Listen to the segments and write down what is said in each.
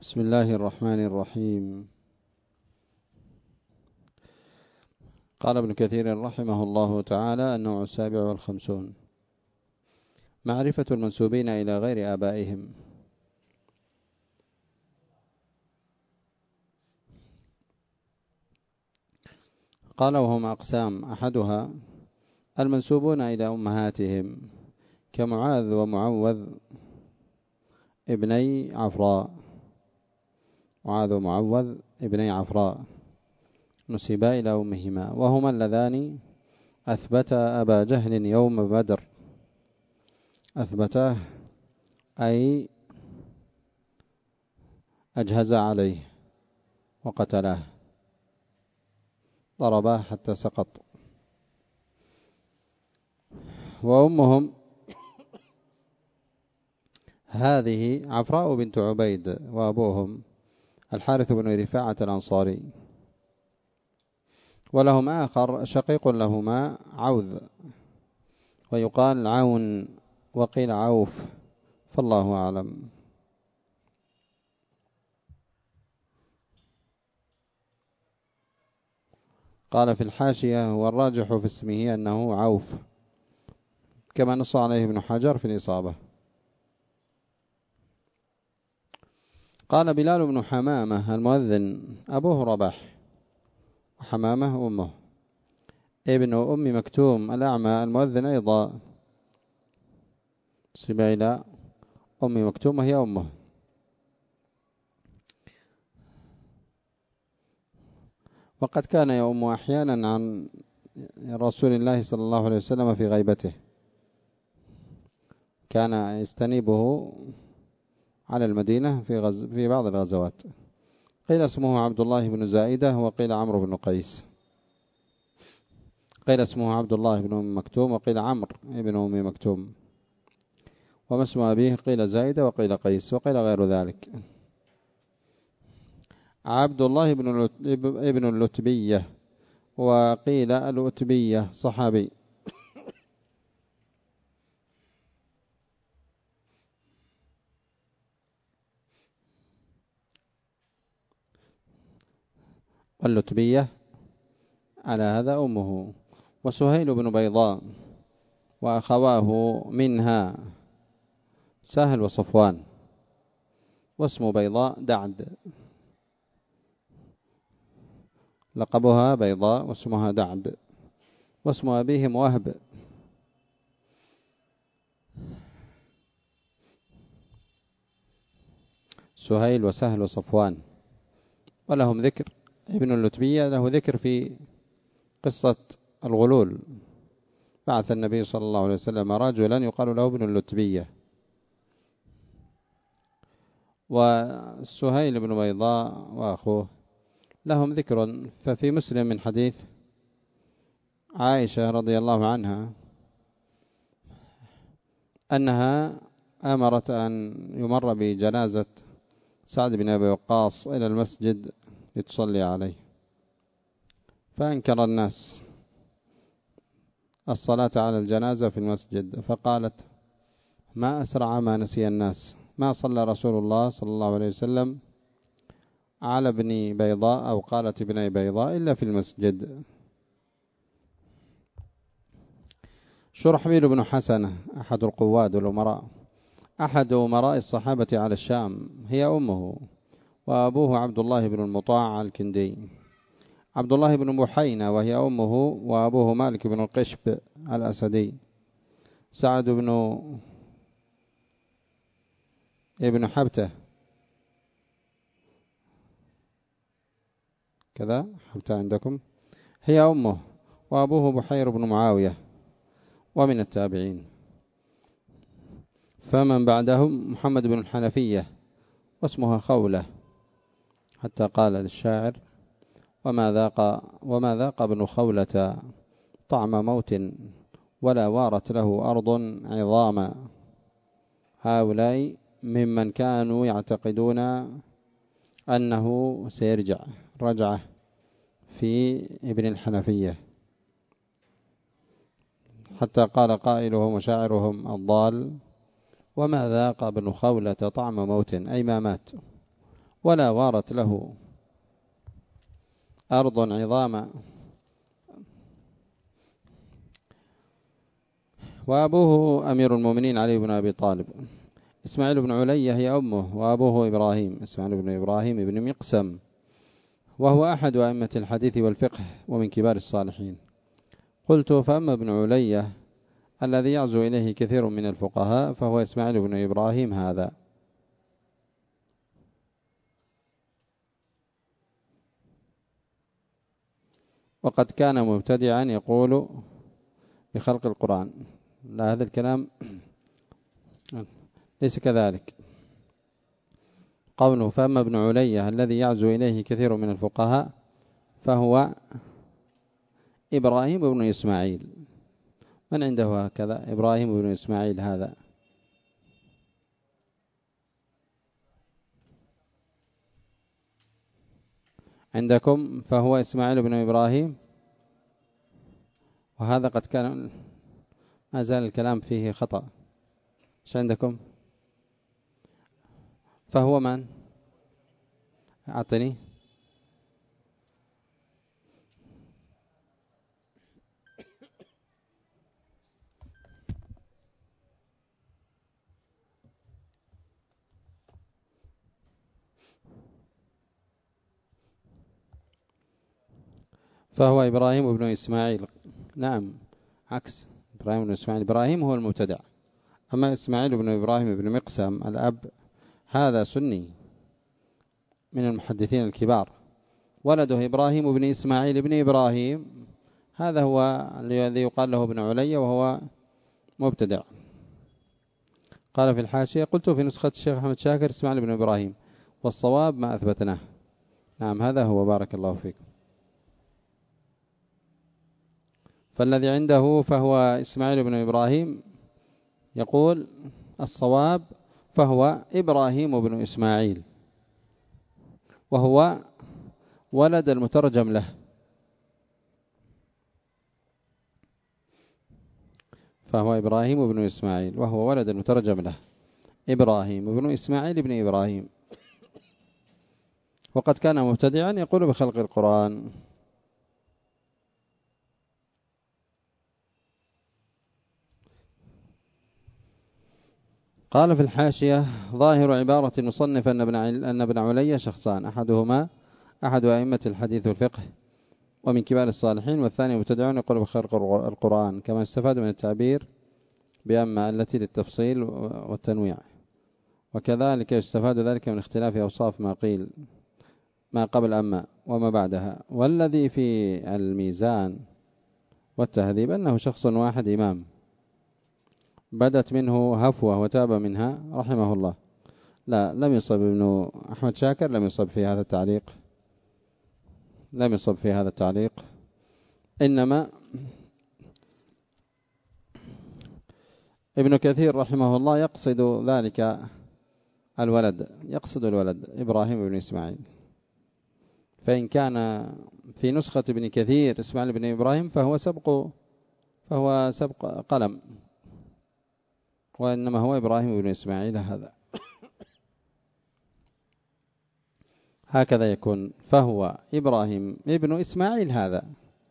بسم الله الرحمن الرحيم. قال ابن كثير رحمه الله تعالى: النوع 57 معرفة المنسوبين إلى غير آبائهم. قال: وهم أقسام: أحدها المنسوبون إلى أمهاتهم كمعاذ ومعوذ ابني عفراء. معاذ ومعوذ ابني عفراء نسبا إلى أمهما، وهما اللذان أثبتا أبا جهل يوم بدر. أثبتاه أي أجهز عليه وقتلاه، ضرباه حتى سقط. وأمهم هذه عفراء بنت عبيد، وأبوهم الحارث بن رفاعة الأنصاري. ولهم آخر شقيق لهما عوذ، ويقال عون وقيل عوف، فالله أعلم. قال في الحاشية: والراجح في اسمه أنه عوف، كما نص عليه ابن حجر في الإصابة. قال بلال بن حمامة المؤذن أبوه رباح، وحمامة أمه. ابن أم مكتوم الأعمى المؤذن أيضا نسب إلى أم مكتوم وهي أمه. وقد كان يؤم أحيانا عن رسول الله صلى الله عليه وسلم في غيبته، كان يستنيبه على المدينة في بعض الغزوات. قيل اسمه عبد الله بن زائدة، وقيل عمرو بن قيس. قيل اسمه عبد الله بن أم مكتوم، وقيل عمرو بن أم مكتوم. وما اسم أبيه قيل زائدة وقيل قيس وقيل غير ذلك. عبد الله ابن اللتبية، وقيل الأتبية، صحابي. واللتبية على هذا أمه. وسهيل بن بيضاء، وأخواه منها سهل وصفوان. واسم بيضاء دعد، لقبها بيضاء واسمها دعد. واسم أبيهم وهب. سهيل وسهل وصفوان. ولهم ذكر، ابن اللتبية له ذكر في قصة الغلول. بعث النبي صلى الله عليه وسلم رجلا يقال له ابن اللتبية. وسهيل بن بيضاء وأخوه لهم ذكر. ففي مسلم من حديث عائشة رضي الله عنها أنها أمرت أن يمر بجنازة سعد بن أبي وقاص إلى المسجد لتصلي عليه، فأنكر الناس الصلاة على الجنازة في المسجد، فقالت: ما أسرع ما نسي الناس، ما صلى رسول الله صلى الله عليه وسلم على ابن بيضاء أو قالت ابن بيضاء إلا في المسجد. شرحبيل بن حسنة أحد القواد والأمراء، أحد أمراء الصحابة على الشام، هي أمه. وأبوه عبد الله بن المطاع الكندي. عبد الله بن بحينة وهي أمه، وأبوه مالك بن القشب الأسدي. سعد بن ابن حبتة كذا، حبتة عندكم، هي أمه. وأبوه بحير بن معاوية، ومن التابعين. فمن بعدهم محمد بن الحنفية، واسمها خولة، حتى قال للشاعر: وما ذاق ابن خولة طعم موت، ولا وارت له أرض عظاما. هؤلاء ممن كانوا يعتقدون أنه سيرجع رجعه في ابن الحنفية، حتى قال قائلهم وشاعرهم الضال: وما ذاق ابن خولة طعم موت، أي ما مات. ولا وارت له أرض عظاما. وأبوه أمير المؤمنين علي بن أبي طالب. إسماعيل بن علية هي أمه، وأبوه إبراهيم، إسماعيل بن إبراهيم بن مقسم، وهو أحد أئمة الحديث والفقه ومن كبار الصالحين. قلت: فأما ابن علية الذي يعزو إليه كثير من الفقهاء فهو إسماعيل بن إبراهيم هذا. وقد كان مبتدعا يقول بخلق القرآن. لا، هذا الكلام ليس كذلك. قوله: فأما ابن علية الذي يعزو إليه كثير من الفقهاء فهو إبراهيم بن إسماعيل. من عنده هكذا؟ إبراهيم بن إسماعيل هذا. عندكم فهو إسماعيل بن إبراهيم، وهذا قد كان ما زال الكلام فيه خطأ. ايش عندكم؟ فهو من؟ أعطني. فهو إبراهيم بن إسماعيل. نعم، عكس إبراهيم بن إسماعيل. إبراهيم هو المبتدع، أما إسماعيل بن إبراهيم بن مقسم الأب هذا سني من المحدثين الكبار. ولده إبراهيم بن إسماعيل بن إبراهيم، هذا هو الذي يقال له ابن علي، وهو مبتدع. قال في الحاشية: قلت في نسخة الشيخ أحمد شاكر إسماعيل بن إبراهيم، والصواب ما أثبتناه. نعم، هذا هو. بارك الله فيكم. فالذي عنده فهو إسماعيل بن إبراهيم، يقول الصواب فهو إبراهيم بن إسماعيل، وهو ولد المترجم له. فهو إبراهيم بن إسماعيل وهو ولد المترجم له، إبراهيم بن إسماعيل بن إبراهيم. وقد كان مبتدعا يقول بخلق القرآن. قال في الحاشية: ظاهر عبارة المصنف أن ابن علي شخصان، أحدهما أحد أئمة الحديث والفقه ومن كبار الصالحين، والثاني مبتدع يقول بخلق القرآن، كما استفاد من التعبير بأما التي للتفصيل والتنويع. وكذلك يستفاد ذلك من اختلاف أوصاف ما قبل أما وما بعدها. والذي في الميزان والتهذيب أنه شخص واحد إمام، بدت منه هفوة وتاب منها رحمه الله. لا، لم يصب ابن أحمد شاكر، لم يصب في هذا التعليق، لم يصب في هذا التعليق. إنما ابن كثير رحمه الله يقصد ذلك الولد، يقصد الولد إبراهيم بن إسماعيل. فإن كان في نسخة ابن كثير إسماعيل بن إبراهيم فهو سبق قلم، وإنما هو إبراهيم بن إسماعيل هذا. هكذا يكون: فهو إبراهيم ابن إسماعيل هذا،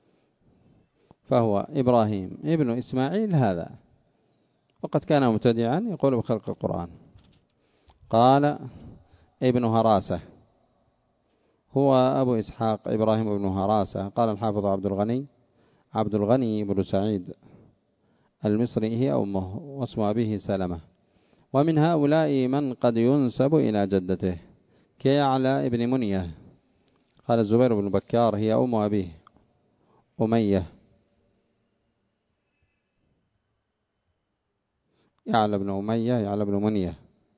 فهو إبراهيم ابن إسماعيل هذا. وقد كان مبتدعا يقول بخلق القرآن. قال ابن هراسة: هو أبو إسحاق إبراهيم بن هراسة. قال الحافظ عبد الغني بن سعيد المصري هي أمه، واسم أبيه سلمة. ومن هؤلاء من قد ينسب إلى جدته كيعلى ابن منية. قال الزبير بن بكار: هي أم أبيه أمية. يعلى بن أمية، يعلى بن منية.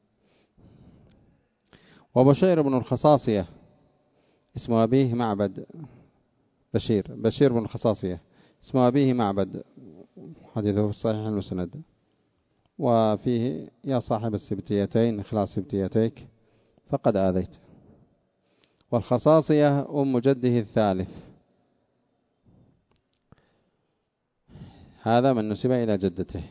وبشير بن الخصاصية اسم أبيه معبد. بشير بن الخصاصية اسم أبيه معبد، حديثه في الصحيح المسند. وفيه: يا صاحب السبتيتين اخلاص سبتيتيك فقد آذيت. والخصاصية أم جده الثالث. هذا من نسب إلى جدته،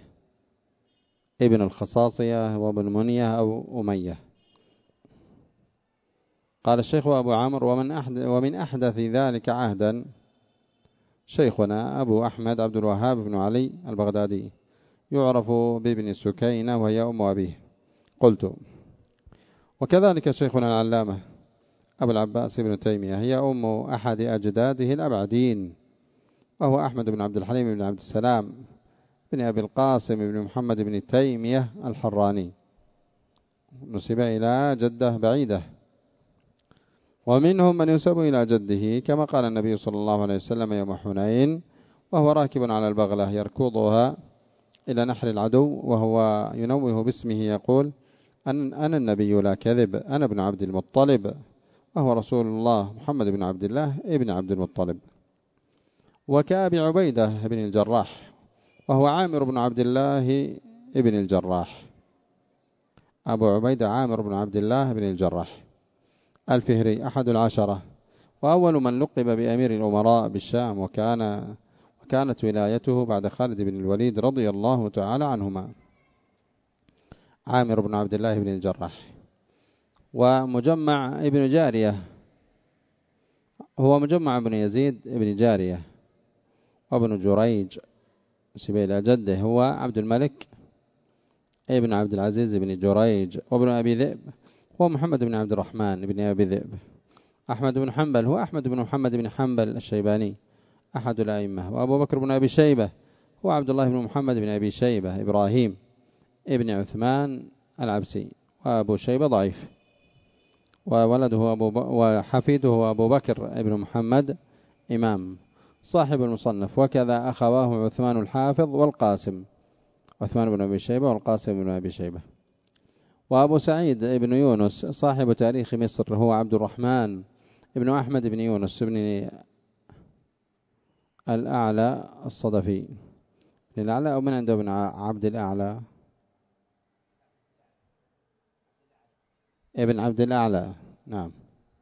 ابن الخصاصية وابن منية أو أمية. قال الشيخ أبو عمرو ومن أحدث ذلك عهدا شيخنا أبو أحمد عبد الوهاب بن علي البغدادي يعرف بابن السكينة وهي أم أبيه. قلت وكذلك شيخنا العلامة أبو العباس بن تيمية هي أم أحد أجداده الأبعدين، وهو أحمد بن عبد الحليم بن عبد السلام بن أبي القاسم بن محمد بن تيمية الحراني، نسب إلى جدة بعيدة. ومنهم من ينسب إلى جده كما قال النبي صلى الله عليه وسلم يوم حنين وهو راكب على البغلة يركضها إلى نحر العدو وهو ينوه باسمه يقول أنا النبي لا كذب، أنا ابن عبد المطلب، وهو رسول الله محمد بن عبد الله ابن عبد المطلب. وكأبي عبيدة بن الجراح وهو عامر بن عبد الله ابن الجراح، أبو عبيدة عامر بن عبد الله بن الجراح الفهري أحد العشرة، وأول من لقب بأمير الأمراء بالشام، وكانت ولايته بعد خالد بن الوليد رضي الله تعالى عنهما. عامر بن عبد الله بن الجراح. ومجمع ابن جارية هو مجمع بن يزيد ابن جارية، وابن جريج نسب إلى جده هو عبد الملك ابن عبد العزيز بن جريج، وابن أبي ذئب هو محمد بن عبد الرحمن بن أبي ذئب. أحمد بن حنبل هو أحمد بن محمد بن حنبل الشيباني أحد الأئمة. وأبو بكر بن أبي شيبة هو عبد الله بن محمد بن أبي شيبة إبراهيم ابن عثمان العبسي، وأبو شيبة ضعيف. وولده وحفيده أبو بكر ابن محمد إمام صاحب المصنف، وكذا أخواه عثمان الحافظ والقاسم، عثمان بن أبي شيبة والقاسم بن أبي شيبة. وأبو سعيد ابن يونس صاحب تاريخ مصر هو عبد الرحمن ابن أحمد بن يونس ابن الأعلى الصدفي. ابن الأعلى أو من عنده ابن عبد الأعلى؟ ابن عبد الأعلى، نعم،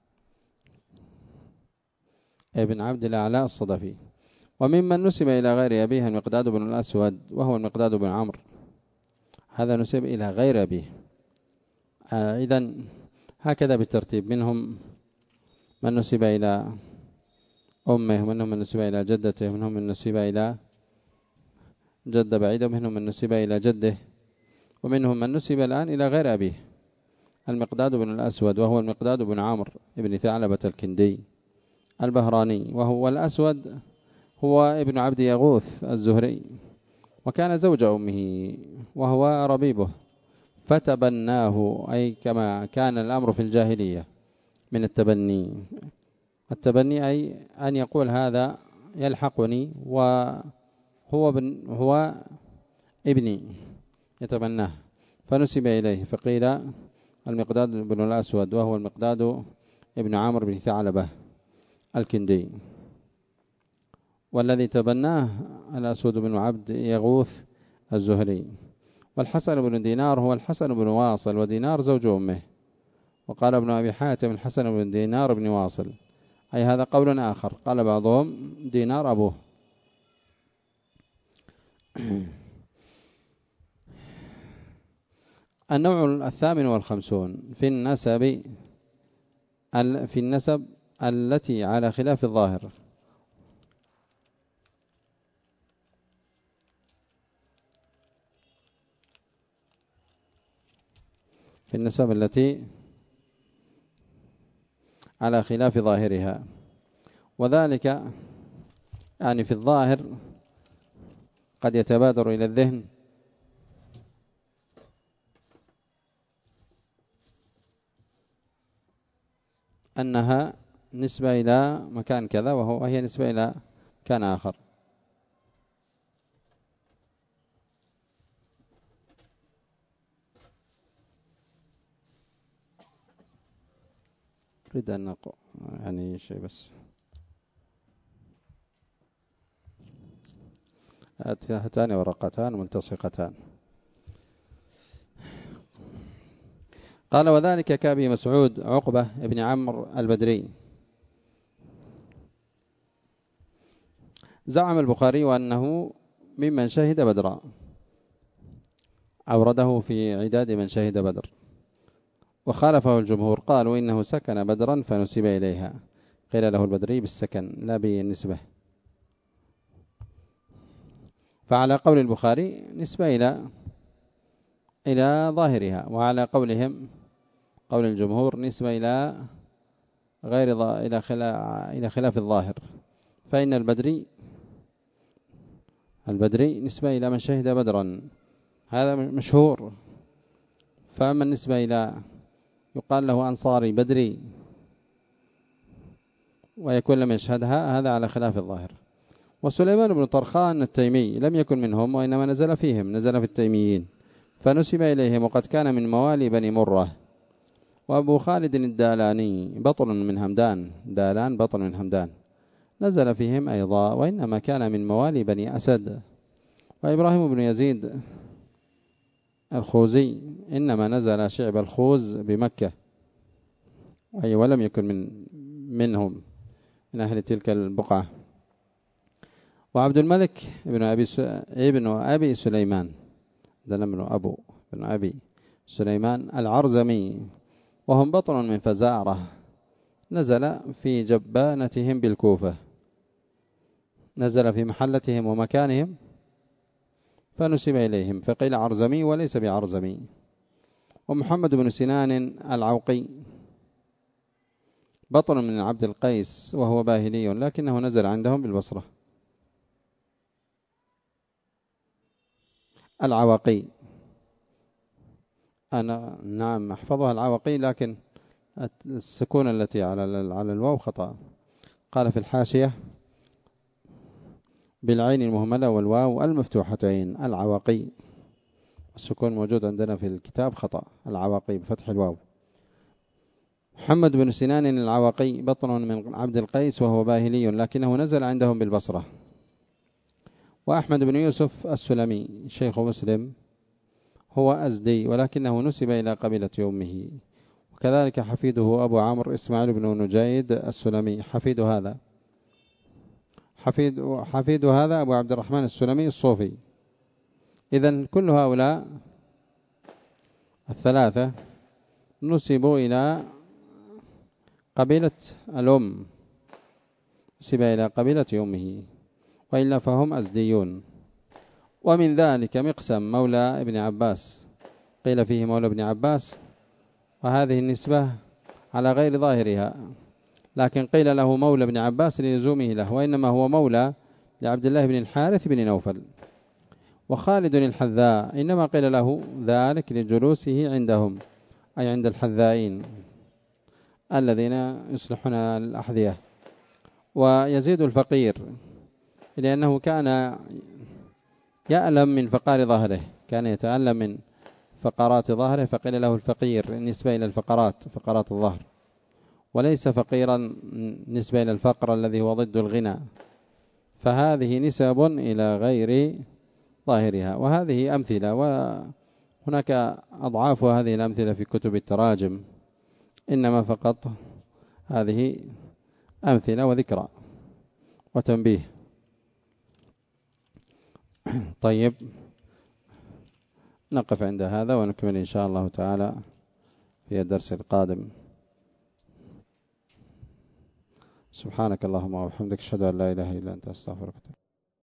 ابن عبد الأعلى الصدفي. وممن نسب إلى غير أبيه المقداد بن الأسود وهو المقداد بن عمرو، هذا نسب إلى غير أبيه. إذن هكذا بالترتيب، منهم من نسب إلى أمه، ومنهم من نسب إلى جدته، ومنهم من نسب إلى جدة بعيدة، ومنهم من نسب إلى جده، ومنهم من نسب الآن إلى غير أبيه. المقداد بن الأسود وهو المقداد بن عمرو ابن ثعلبة الكندي البهراني، وهو الأسود هو ابن عبد يغوث الزهري، وكان زوج أمه وهو ربيبه، فتبناه، أي كما كان الأمر في الجاهلية من التبني. التبني أي أن يقول هذا يلحقني هو ابني يتبناه، فنسب إليه فقيل المقداد بن الأسود وهو المقداد ابن عمرو بن ثعلبة الكندي. والذي تبناه الأسود بن عبد يغوث الزهري. والحسن بن دينار هو الحسن بن واصل، ودينار زوج أمه. وقال ابن أبي حاتم الحسن بن دينار بن واصل، أي هذا قول آخر، قال بعضهم دينار أبوه. النوع 58 في النسب التي على خلاف الظاهر. في النسب التي على خلاف ظاهرها، وذلك يعني في الظاهر قد يتبادر إلى الذهن أنها نسبة إلى مكان كذا، وهي نسبة إلى مكان آخر. أريد أن يعني شيء بس، هاتان ورقتان ملتصقتان. قال وذلك كأبي مسعود عقبة ابن عمرو البدري. زعم البخاري أنه ممن شهد بدرا، أورده في عداد من شهد بدر، وخالفه الجمهور قالوا إنه سكن بدرا فنسب إليها، قيل له البدري بالسكن لا بالنسبة. فعلى قول البخاري نسبة إلى ظاهرها، وعلى قولهم قول الجمهور نسبة إلى إلى خلاف الظاهر، فإن البدري نسبة إلى من شهد بدرا، هذا مشهور. فأما النسبة إلى يقال له أنصاري بدري ويكون لم يشهدها، هذا على خلاف الظاهر. وسليمان بن طرخان التيمي لم يكن منهم، وإنما نزل فيهم، نزل في التيميين فنسب إليهم، وقد كان من موالي بني مرة. وأبو خالد الدالاني بطن من همدان، دالان بطن من همدان، نزل فيهم أيضا، وإنما كان من موالي بني أسد. وإبراهيم بن يزيد الخوزي إنما نزل شعب الخوز بمكة، ولم يكن منهم من أهل تلك البقعة. وعبد الملك ابن أبي سليمان، ابن أبي سليمان العرزمي، وهم بطن من فزارة، نزل في جبانتهم بالكوفة، نزل في محلتهم ومكانهم فنسب إليهم، فقيل عرزمي وليس بعرزمي. ومحمد بن سنان العوقي بطن من عبد القيس، وهو باهلي لكنه نزل عندهم بالبصرة. العواقي أنا نعم أحفظها العواقي، لكن السكون التي على الواو خطأ. قال في الحاشية بالعين المهملة والواو المفتوحتين العواقي، السكون موجود عندنا في الكتاب خطأ، العواقي بفتح الواو. محمد بن سنان العواقي بطن من عبد القيس، وهو باهلي لكنه نزل عندهم بالبصرة. وأحمد بن يوسف السلمي شيخ مسلم هو أزدي، ولكنه نسب إلى قبيلة أمه. وكذلك حفيده أبو عمرو إسماعيل بن نجيد السلمي، حفيد هذا أبو عبد الرحمن السلمي الصوفي. إذن كل هؤلاء الثلاثة نسبوا إلى قبيلة الأم، نسب إلى قبيلة أمه، وإلا فهم أزديون. ومن ذلك مقسم مولى ابن عباس، قيل فيه مولى ابن عباس، وهذه النسبة على غير ظاهرها، لكن قيل له مولى ابن عباس للزومه له، وإنما هو مولى لعبد الله بن الحارث بن نوفل. وخالد الحذاء إنما قيل له ذلك لجلوسه عندهم، أي عند الحذائين الذين يصلحون الأحذية. ويزيد الفقير لأنه كان يألم من فقار ظهره، كان يتألم من فقرات ظهره، فقيل له الفقير نسبة إلى فقرات الظهر، وليس فقيرا نسبة إلى الفقر الذي هو ضد الغنى. فهذه نسب إلى غير ظاهرها. وهذه أمثلة، وهناك أضعاف هذه الأمثلة في كتب التراجم، إنما فقط هذه أمثلة وذكرى وتنبيه. طيب، نقف عند هذا ونكمل إن شاء الله تعالى في الدرس القادم. سبحانك اللهم وبحمدك، أشهد أن لا إله إلا أنت، أستغفرك.